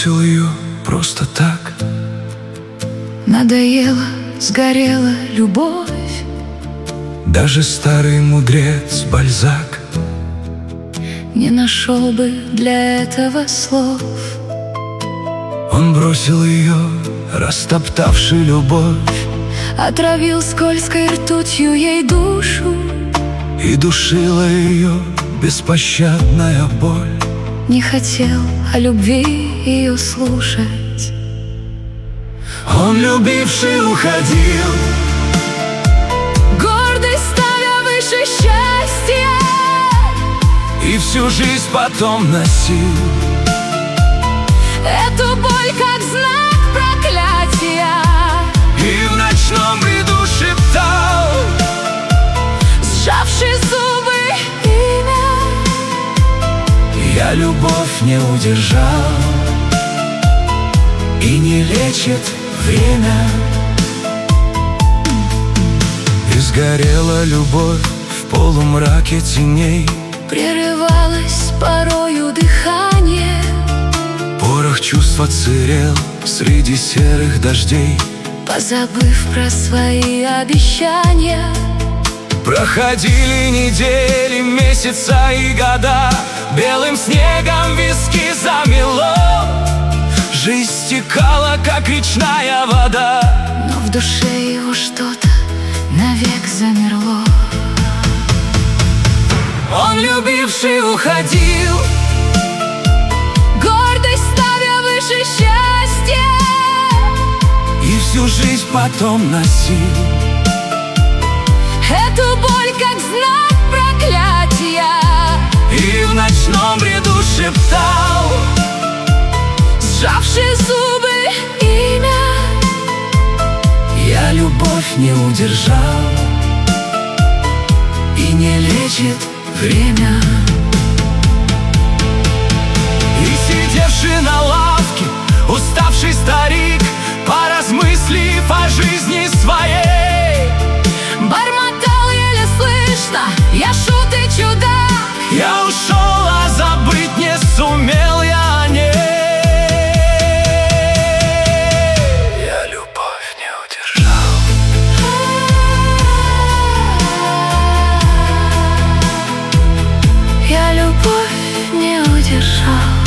бросил ее просто так. Надоела, сгорела любовь. Даже старый мудрец Бальзак не нашел бы для этого слов. Он бросил ее, растоптавший любовь, отравил скользкой ртутью ей душу, и душила ее беспощадная боль. не хотел о любви ее слушать. Он, любивший, уходил, гордость ставя выше счастья, и всю жизнь потом носил эту боль как знак проклятия. И в ночном бреду шептал, сжавши зубы, имя. Я любовь не удержал, и не лечит время. И сгорела любовь в полумраке теней, прерывалось порою дыхание, порох чувств отсырел среди серых дождей. позабыв про свои обещания. Проходили недели, месяца и года, белым снегом виски замело. Жизнь стекала, как речная вода, Но в душе его что-то навек замерло. он, любивший, уходил, гордость ставя выше счастья, и всю жизнь потом носил эту боль как знак проклятия. и в ночном бреду шептал, Сжавши зубы, имя. я любовь не удержал, и не лечит время. И сидевший на лавке уставший старик, поразмыслив о жизни своей, бормотал еле слышно: я шут и чудак. я ушел, а забыть не сумел я о ней. Я любовь не удержал. Я любовь не удержал.